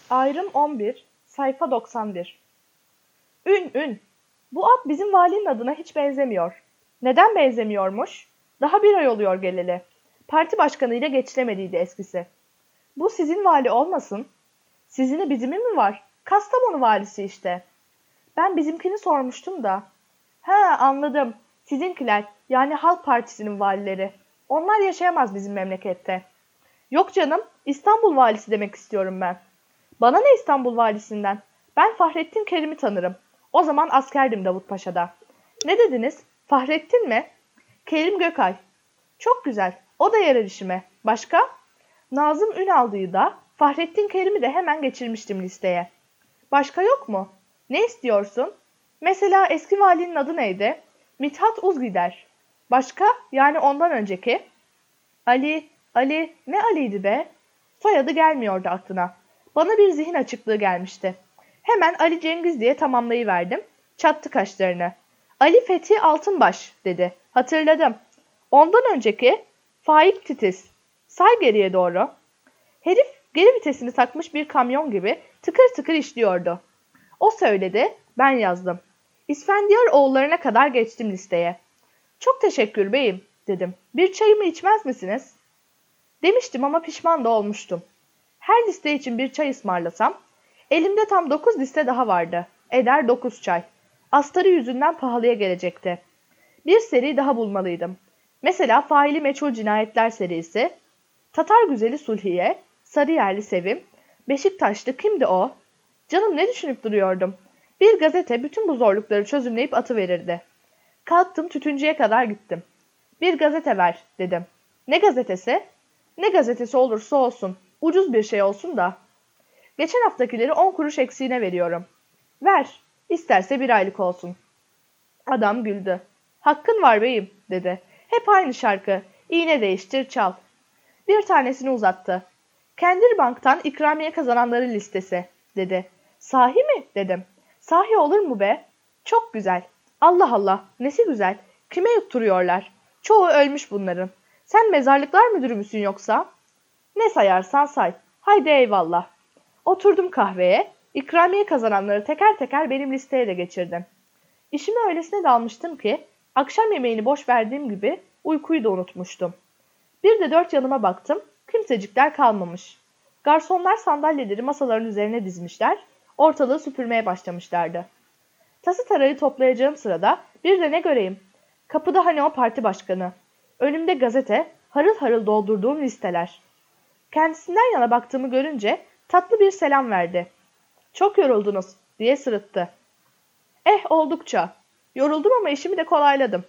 Ayrım 11, sayfa 91. Ün. Bu ad bizim valinin adına hiç benzemiyor. Neden benzemiyormuş? Daha bir ay oluyor geleli. Parti başkanıyla geçilemediydi eskisi. Bu sizin vali olmasın? Sizini bizimi mi var? Kastamonu valisi işte. Ben bizimkini sormuştum da. Ha, anladım. Sizinkiler, yani Halk Partisi'nin valileri. Onlar yaşayamaz bizim memlekette. Yok canım, İstanbul valisi demek istiyorum ben. Bana ne İstanbul valisinden? Ben Fahrettin Kerim'i tanırım. O zaman askerdim Davut Paşa'da. Ne dediniz? Fahrettin mi? Kerim Gökay. Çok güzel. O da yarar işime. Başka? Nazım Ünal'dığı da Fahrettin Kerim'i de hemen geçirmiştim listeye. Başka yok mu? Ne istiyorsun? Mesela eski valinin adı neydi? Mithat Uzgider. Başka? Yani ondan önceki? Ali, ne Ali'ydi be? Soyadı gelmiyordu aklına. Bana bir zihin açıklığı gelmişti. Hemen Ali Cengiz diye tamamlayıverdim. Çattı kaşlarını. Ali Fethi Altınbaş dedi. Hatırladım. Ondan önceki Faik Titiz. Say geriye doğru. Herif geri vitesini takmış bir kamyon gibi tıkır tıkır işliyordu. O söyledi, ben yazdım. İsfendiyar oğullarına kadar geçtim listeye. Çok teşekkür beyim, dedim. Bir çayımı içmez misiniz? Demiştim ama pişman da olmuştum. Her liste için bir çay ısmarlasam, elimde tam 9 liste daha vardı. Eder 9 çay. Astarı yüzünden pahalıya gelecekti. Bir seri daha bulmalıydım. Mesela Faili Meçhul Cinayetler serisi, Tatar Güzeli Sulhiye, Sarıyerli Sevim, Beşiktaşlı kimdi o? Canım ne düşünüp duruyordum. Bir gazete bütün bu zorlukları çözümleyip atıverirdi. Kalktım tütüncüye kadar gittim. Bir gazete ver dedim. Ne gazetesi? Ne gazetesi olursa olsun. Ucuz bir şey olsun da. Geçen haftakileri 10 kuruş eksiğine veriyorum. Ver. İsterse bir aylık olsun. Adam güldü. Hakkın var beyim dedi. Hep aynı şarkı. İğne değiştir çal. Bir tanesini uzattı. Kendir Bank'tan ikramiye kazananların listesi dedi. Sahi mi dedim. Sahi olur mu be? Çok güzel. Allah Allah nesi güzel. Kime yutturuyorlar? Çoğu ölmüş bunların. Sen mezarlıklar müdürü müsün yoksa? Ne sayarsan say. Haydi eyvallah. Oturdum kahveye. İkramiye kazananları teker teker benim listeye de geçirdim. İşime öylesine dalmıştım ki akşam yemeğini boş verdiğim gibi uykuyu da unutmuştum. Bir de dört yanıma baktım. Kimsecikler kalmamış. Garsonlar sandalyeleri masaların üzerine dizmişler. Ortalığı süpürmeye başlamışlardı. Tası tarayı toplayacağım sırada bir de ne göreyim? Kapıda hani o parti başkanı. Önümde gazete, harıl harıl doldurduğum listeler. Kendisinden yana baktığımı görünce tatlı bir selam verdi. Çok yoruldunuz diye sırıttı. Oldukça. Yoruldum ama işimi de kolayladım.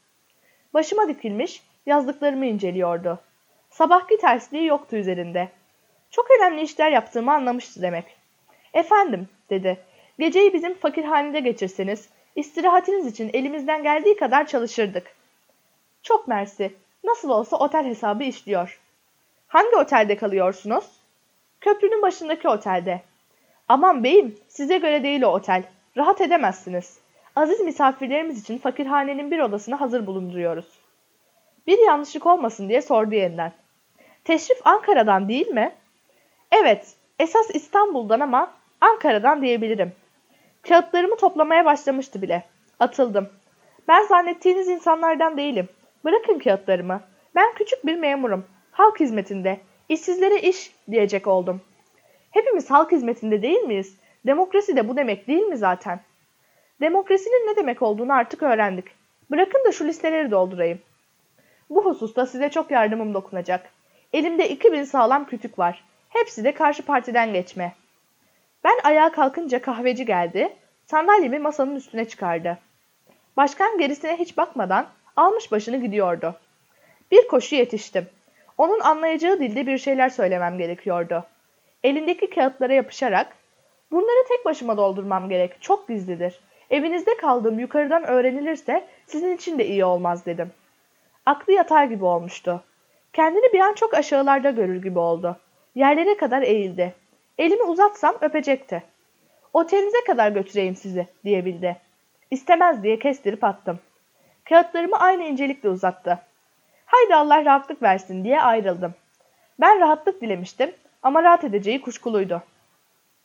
Başıma dikilmiş, yazdıklarımı inceliyordu. Sabahki tersliği yoktu üzerinde. Çok önemli işler yaptığımı anlamıştı demek. Efendim, dedi. Geceyi bizim fakirhanede geçirseniz, istirahatiniz için elimizden geldiği kadar çalışırdık. Çok mersi. Nasıl olsa otel hesabı işliyor. Hangi otelde kalıyorsunuz? Köprünün başındaki otelde. Aman beyim, size göre değil o otel. Rahat edemezsiniz. Aziz misafirlerimiz için fakirhanenin bir odasını hazır bulunduruyoruz. Bir yanlışlık olmasın diye sordu yeniden. Teşrif Ankara'dan değil mi? Evet, esas İstanbul'dan ama Ankara'dan diyebilirim. Kağıtlarımı toplamaya başlamıştı bile. Atıldım. Ben zannettiğiniz insanlardan değilim. Bırakın kağıtlarımı. Ben küçük bir memurum. Halk hizmetinde. İşsizlere iş diyecek oldum. Hepimiz halk hizmetinde değil miyiz? Demokrasi de bu demek değil mi zaten? Demokrasinin ne demek olduğunu artık öğrendik. Bırakın da şu listeleri doldurayım. Bu hususta size çok yardımım dokunacak. Elimde 2000 sağlam kütük var. Hepsi de karşı partiden geçme. Ben ayağa kalkınca kahveci geldi, sandalyemi masanın üstüne çıkardı. Başkan gerisine hiç bakmadan almış başını gidiyordu. Bir koşu yetiştim. Onun anlayacağı dilde bir şeyler söylemem gerekiyordu. Elindeki kağıtlara yapışarak, bunları tek başıma doldurmam gerek, çok gizlidir. Evinizde kaldığım yukarıdan öğrenilirse sizin için de iyi olmaz dedim. Aklı yatar gibi olmuştu. Kendini bir an çok aşağılarda görür gibi oldu. Yerlere kadar eğildi. Elimi uzatsam öpecekti. Otelinize kadar götüreyim sizi diyebildi. İstemez diye kestirip attım. Kağıtlarımı aynı incelikle uzattı. Haydi Allah rahatlık versin diye ayrıldım. Ben rahatlık dilemiştim ama rahat edeceği kuşkuluydu.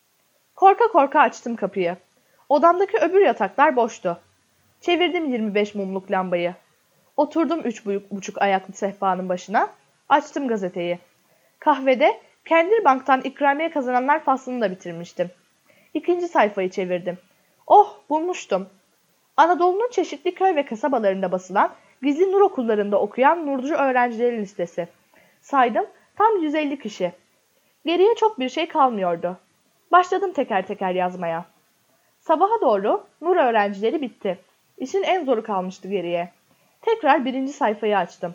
Korka korka açtım kapıyı. Odamdaki öbür yataklar boştu. Çevirdim 25 mumluk lambayı. Oturdum 3,5 ayaklı sehpanın başına. Açtım gazeteyi. Kahvede Kendir Bank'tan ikramiye kazananlar faslını da bitirmiştim. İkinci sayfayı çevirdim. Oh, bulmuştum. Anadolu'nun çeşitli köy ve kasabalarında basılan gizli nur okullarında okuyan Nurcu öğrencileri listesi. Saydım, tam 150 kişi. Geriye çok bir şey kalmıyordu. Başladım teker teker yazmaya. Sabaha doğru nur öğrencileri bitti. İşin en zoru kalmıştı geriye. Tekrar birinci sayfayı açtım.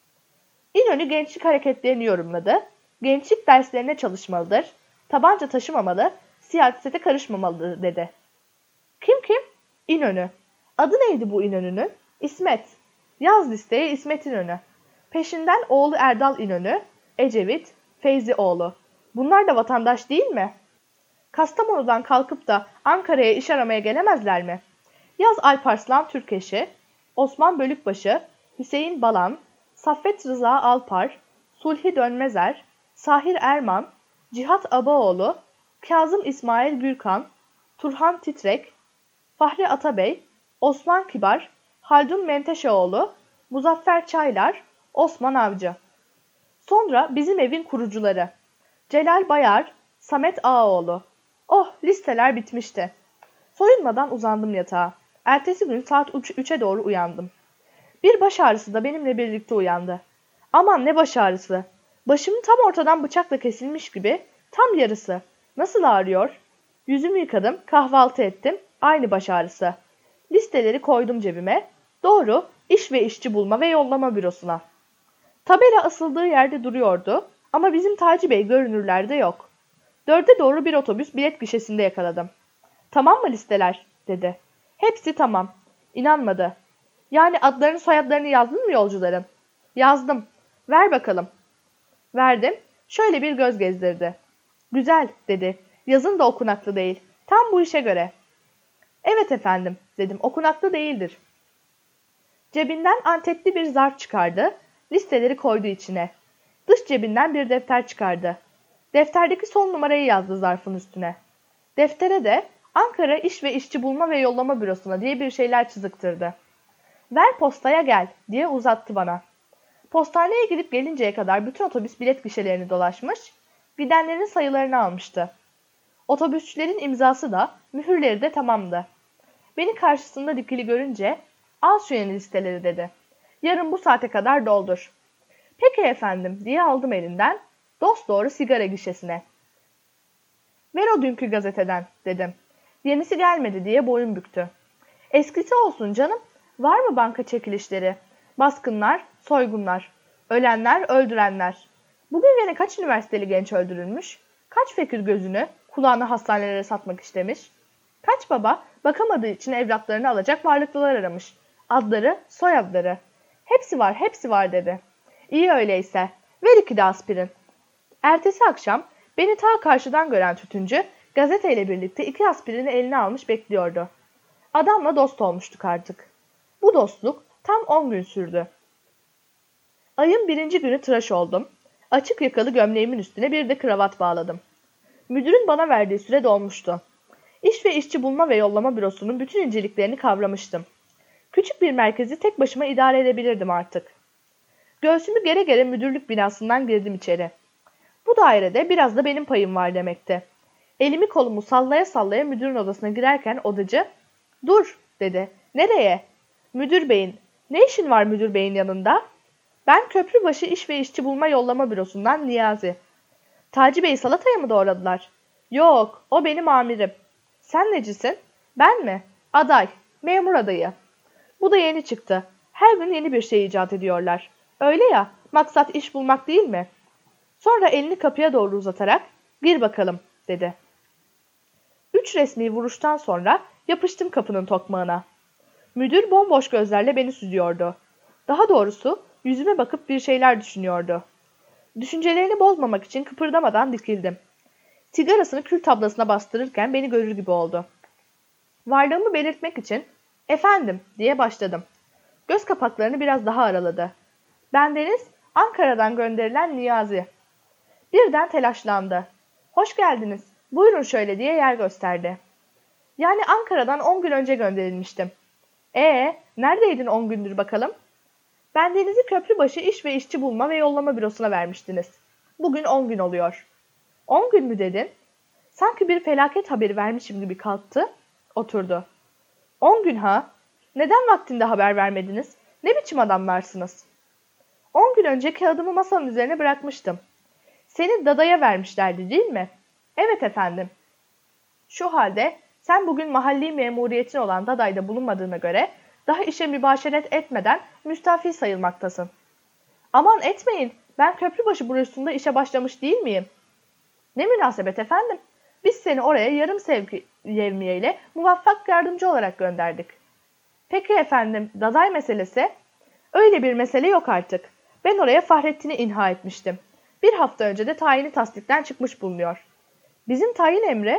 İnönü gençlik hareketlerini yorumladı. Gençlik derslerine çalışmalıdır. Tabanca taşımamalı, siyasete karışmamalıdır dedi. Kim? İnönü. Adı neydi bu İnönü'nün? İsmet. Yaz listeye İsmet İnönü. Peşinden oğlu Erdal İnönü, Ecevit, Feyzi oğlu. Bunlar da vatandaş değil mi? Kastamonu'dan kalkıp da Ankara'ya iş aramaya gelemezler mi? Yaz Alparslan Türkeş'i, Osman Bölükbaşı, Hüseyin Balan, Saffet Rıza Alpar, Sulhi Dönmezer, Sahir Erman, Cihat Abaoğlu, Kazım İsmail Gürkan, Turhan Titrek, Fahri Atabey, Osman Kibar, Haldun Menteşeoğlu, Muzaffer Çaylar, Osman Avcı. Sonra bizim evin kurucuları. Celal Bayar, Samet Ağaoğlu. Oh, listeler bitmişti. Soyunmadan uzandım yatağa. Ertesi gün saat 3'e doğru uyandım. Bir baş ağrısı da benimle birlikte uyandı. Aman ne baş ağrısı. Başımın tam ortadan bıçakla kesilmiş gibi, tam yarısı. Nasıl ağrıyor? Yüzümü yıkadım, kahvaltı ettim. Aynı baş ağrısı. Listeleri koydum cebime. Doğru, iş ve işçi bulma ve yollama bürosuna. Tabela asıldığı yerde duruyordu ama bizim Taci Bey görünürlerde yok. 4'e doğru bir otobüs bilet gişesinde yakaladım. Tamam mı listeler? Dedi. Hepsi tamam. İnanmadı. Yani adlarını soyadlarını yazdın mı yolcuların? Yazdım. Ver bakalım. Verdim. Şöyle bir göz gezdirdi. Güzel dedi. Yazın da okunaklı değil. Tam bu işe göre. Evet efendim dedim. Okunaklı değildir. Cebinden antetli bir zarf çıkardı. Listeleri koydu içine. Dış cebinden bir defter çıkardı. Defterdeki son numarayı yazdı zarfın üstüne. Deftere de Ankara İş ve İşçi Bulma ve Yollama Bürosuna diye bir şeyler çiziktirdi. Ver postaya gel diye uzattı bana. Postaneye gidip gelinceye kadar bütün otobüs bilet gişelerini dolaşmış, gidenlerin sayılarını almıştı. Otobüsçülerin imzası da, mühürleri de tamamdı. Beni karşısında dikili görünce, al şu yeni listeleri dedi. Yarın bu saate kadar doldur. Peki efendim diye aldım elinden, dosdoğru sigara gişesine. Ver o dünkü gazeteden dedim. Yenisi gelmedi diye boyun büktü. Eskisi olsun canım, var mı banka çekilişleri? Baskınlar, soygunlar, ölenler, öldürenler. Bugün gene kaç üniversiteli genç öldürülmüş? Kaç fakir gözünü, kulağını hastanelere satmak istemiş? Kaç baba bakamadığı için evlatlarını alacak varlıklılar aramış? Adları, soyadları. Hepsi var dedi. İyi öyleyse, ver 2 de aspirin. Ertesi akşam beni ta karşıdan gören tütüncü gazeteyle birlikte 2 aspirini eline almış bekliyordu. Adamla dost olmuştuk artık. Bu dostluk tam 10 gün sürdü. Ayın 1. günü tıraş oldum. Açık yakalı gömleğimin üstüne bir de kravat bağladım. Müdürün bana verdiği süre dolmuştu. İş ve işçi bulma ve yollama bürosunun bütün inceliklerini kavramıştım. Küçük bir merkezi tek başıma idare edebilirdim artık. Göğsümü gere gere müdürlük binasından girdim içeri. Bu dairede biraz da benim payım var demekti. Elimi kolumu sallaya sallaya müdürün odasına girerken odacı, "Dur," dedi. "Nereye?" "Müdür beyin." "Ne işin var müdür beyin yanında?" "Ben Köprübaşı İş ve İşçi Bulma Yollama Bürosu'ndan Niyazi." "Taci Bey salataya mı doğradılar?" "Yok, o benim amirim." "Sen necisin?" "Ben mi? Aday, memur adayı." Bu da yeni çıktı. Her gün yeni bir şey icat ediyorlar. Öyle ya, maksat iş bulmak değil mi? Sonra elini kapıya doğru uzatarak, "Gir bakalım," dedi. 3 resmi vuruştan sonra yapıştım kapının tokmağına. Müdür bomboş gözlerle beni süzüyordu. Daha doğrusu yüzüme bakıp bir şeyler düşünüyordu. Düşüncelerini bozmamak için kıpırdamadan dikildim. Sigarasını kül tablasına bastırırken beni görür gibi oldu. Varlığımı belirtmek için "Efendim," diye başladım. Göz kapaklarını biraz daha araladı. "Bendeniz Ankara'dan gönderilen Niyazi." Birden telaşlandı. "Hoş geldiniz. Buyurun şöyle diye yer gösterdi. Yani Ankara'dan 10 gün önce gönderilmiştim. Neredeydin 10 gündür bakalım? Bendenizi Köprübaşı İş ve İşçi Bulma ve Yollama Bürosu'na vermiştiniz. Bugün 10 gün oluyor. 10 gün mü dedin? Sanki bir felaket haberi vermişim gibi kalktı, oturdu. 10 gün ha? Neden vaktinde haber vermediniz? Ne biçim adamlarsınız? 10 gün önce kağıdımı masanın üzerine bırakmıştım. Seni dadaya vermişlerdi değil mi? Evet efendim. Şu halde sen bugün mahalli memuriyetin olan dadayda bulunmadığına göre daha işe mübaşeret etmeden müstafil sayılmaktasın. Aman etmeyin, ben Köprübaşı bürosunda işe başlamış değil miyim? Ne münasebet efendim, biz seni oraya yarım yevmiyeyle muvaffak yardımcı olarak gönderdik. Peki efendim, daday meselesi? Öyle bir mesele yok artık. Ben oraya Fahrettin'i inha etmiştim. Bir hafta önce de tayini tasdikten çıkmış bulunuyor. Bizim tayin emri,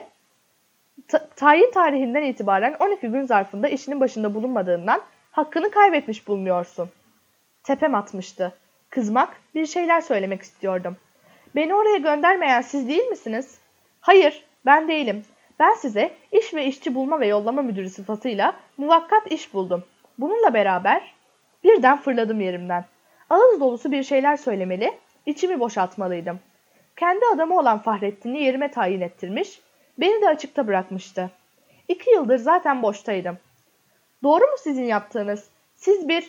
tayin tarihinden itibaren 12 gün zarfında işinin başında bulunmadığından hakkını kaybetmiş bulunuyorsun. Tepem atmıştı. Kızmak, bir şeyler söylemek istiyordum. Beni oraya göndermeyen siz değil misiniz? Hayır, ben değilim. Ben size iş ve işçi bulma ve yollama müdürü sıfatıyla muvakkat iş buldum. Bununla beraber birden fırladım yerimden. Ağız dolusu bir şeyler söylemeli, içimi boşaltmalıydım. Kendi adamı olan Fahrettin'i yerime tayin ettirmiş, beni de açıkta bırakmıştı. 2 yıldır zaten boştaydım. Doğru mu sizin yaptığınız? Siz bir...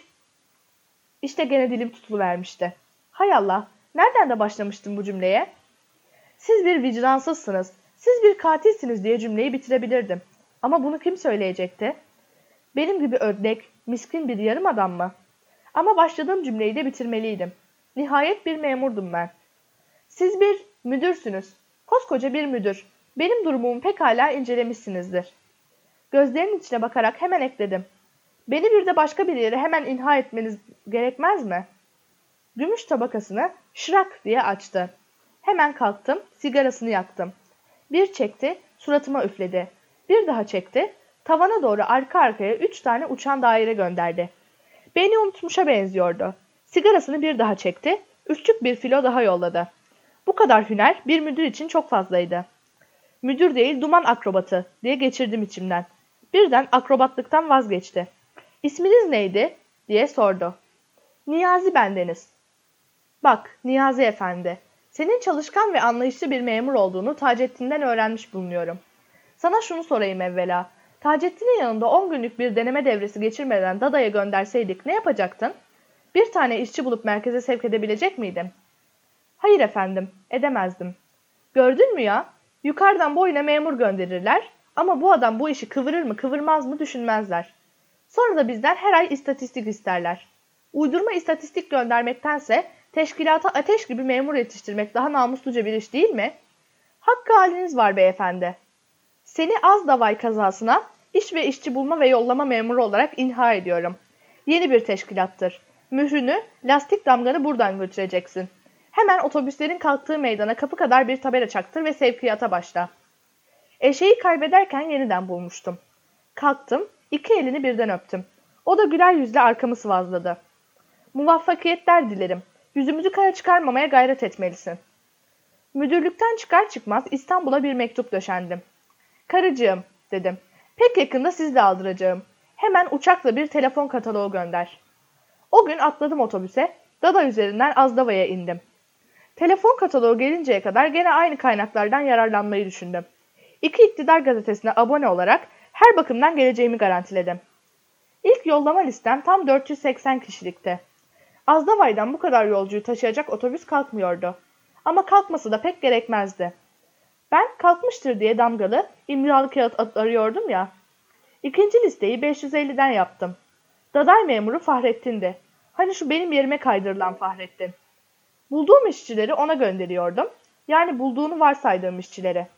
İşte gene dilim tutuluvermişti. Hay Allah, nereden de başlamıştım bu cümleye? Siz bir vicdansızsınız, siz bir katilsiniz diye cümleyi bitirebilirdim. Ama bunu kim söyleyecekti? Benim gibi ödlek, miskin bir yarım adam mı? Ama başladığım cümleyi de bitirmeliydim. Nihayet bir memurdum ben. Siz bir müdürsünüz. Koskoca bir müdür. Benim durumumu pekala incelemişsinizdir. Gözlerinin içine bakarak hemen ekledim. Beni bir de başka bir yere hemen inha etmeniz gerekmez mi? Gümüş tabakasını şırak diye açtı. Hemen kalktım, sigarasını yaktım. Bir çekti, suratıma üfledi. Bir daha çekti, tavana doğru arka arkaya 3 tane uçan daire gönderdi. Beni unutmuşa benziyordu. Sigarasını bir daha çekti, üçlük bir filo daha yolladı. Bu kadar hüner bir müdür için çok fazlaydı. Müdür değil, duman akrobatı diye geçirdim içimden. Birden akrobatlıktan vazgeçti. İsminiz neydi diye sordu. Niyazi bendeniz. Bak Niyazi efendi, senin çalışkan ve anlayışlı bir memur olduğunu Taceddin'den öğrenmiş bulunuyorum. Sana şunu sorayım evvela. Taceddin'in yanında 10 günlük bir deneme devresi geçirmeden Dada'ya gönderseydik ne yapacaktın? Bir tane işçi bulup merkeze sevk edebilecek miydim? Hayır efendim, edemezdim. Gördün mü ya? Yukarıdan boyuna memur gönderirler ama bu adam bu işi kıvırır mı kıvırmaz mı düşünmezler. Sonra da bizden her ay istatistik isterler. Uydurma istatistik göndermektense teşkilata ateş gibi memur yetiştirmek daha namusluca bir iş değil mi? Hakkı haliniz var beyefendi. Seni az davay kazasına iş ve işçi bulma ve yollama memuru olarak inha ediyorum. Yeni bir teşkilattır. Mührünü, lastik damganı buradan götüreceksin. Hemen otobüslerin kalktığı meydana kapı kadar bir tabela çaktır ve sevkiyata başla. Eşeği kaybederken yeniden bulmuştum. Kalktım, 2 elini birden öptüm. O da güler yüzle arkamı sıvazladı. Muvaffakiyetler dilerim. Yüzümüzü kara çıkarmamaya gayret etmelisin. Müdürlükten çıkar çıkmaz İstanbul'a bir mektup döşendim. Karıcığım, dedim. Pek yakında sizle aldıracağım. Hemen uçakla bir telefon kataloğu gönder. O gün atladım otobüse, Dada üzerinden Azdava'ya indim. Telefon kataloğu gelinceye kadar gene aynı kaynaklardan yararlanmayı düşündüm. 2 iktidar gazetesine abone olarak her bakımdan geleceğimi garantiledim. İlk yollama listem tam 480 kişilikti. Azdava'dan bu kadar yolcuyu taşıyacak otobüs kalkmıyordu. Ama kalkması da pek gerekmezdi. Ben kalkmıştır diye damgalı, imzalı kağıt arıyordum ya. İkinci listeyi 550'den yaptım. Daday memuru Fahrettin'di. Hani şu benim yerime kaydırılan Fahrettin. Bulduğum işçileri ona gönderiyordum. Yani bulduğunu varsaydığım işçileri.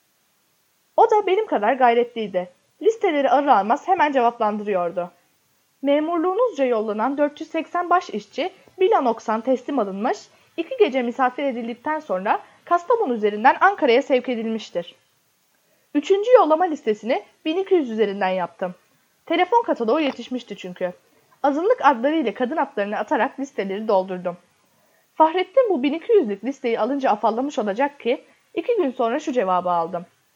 O da benim kadar gayretliydi. Listeleri arar almaz hemen cevaplandırıyordu. Memurluğunuzca yollanan 480 baş işçi bilannoksan teslim alınmış, 2 gece misafir edildikten sonra Kastamonu üzerinden Ankara'ya sevk edilmiştir. 3. yollama listesini 1200 üzerinden yaptım. Telefon kataloğu yetişmişti çünkü. Azınlık adları ile kadın adlarını atarak listeleri doldurdum. Fahrettin bu 1200'lük listeyi alınca afallamış olacak ki 2 gün sonra şu cevabı aldım.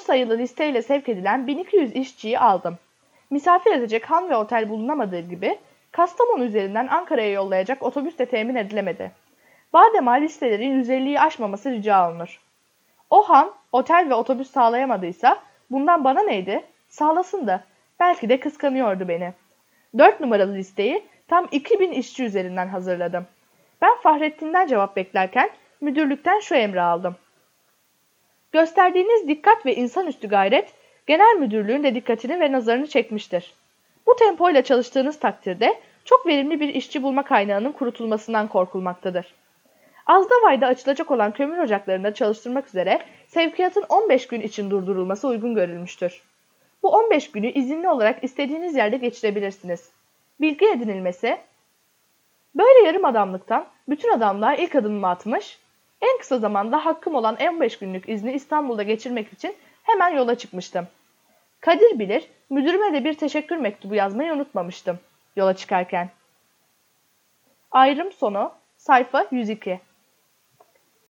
sayılı listeyle sevk edilen 1200 işçiyi aldım. Misafir edecek han ve otel bulunamadığı gibi, Kastamonu üzerinden Ankara'ya yollayacak otobüs de temin edilemedi. Badema listelerin 150'yi aşmaması rica olunur. O han, otel ve otobüs sağlayamadıysa, bundan bana neydi? Sağlasın da. Belki de kıskanıyordu beni. 4 numaralı listeyi tam 2000 işçi üzerinden hazırladım. Ben Fahrettin'den cevap beklerken müdürlükten şu emri aldım. Gösterdiğiniz dikkat ve insanüstü gayret, genel müdürlüğün de dikkatini ve nazarını çekmiştir. Bu tempoyla çalıştığınız takdirde çok verimli bir işçi bulma kaynağının kurutulmasından korkulmaktadır. Azdavay'da açılacak olan kömür ocaklarında çalıştırmak üzere sevkiyatın 15 gün için durdurulması uygun görülmüştür. Bu 15 günü izinli olarak istediğiniz yerde geçirebilirsiniz. Bilgi edinilmesi, böyle yarım adamlıktan bütün adamlığa ilk adımımı atmış, en kısa zamanda hakkım olan 15 günlük izni İstanbul'da geçirmek için hemen yola çıkmıştım. Kadir bilir, müdürüme de bir teşekkür mektubu yazmayı unutmamıştım yola çıkarken. Ayrım sonu, sayfa 102.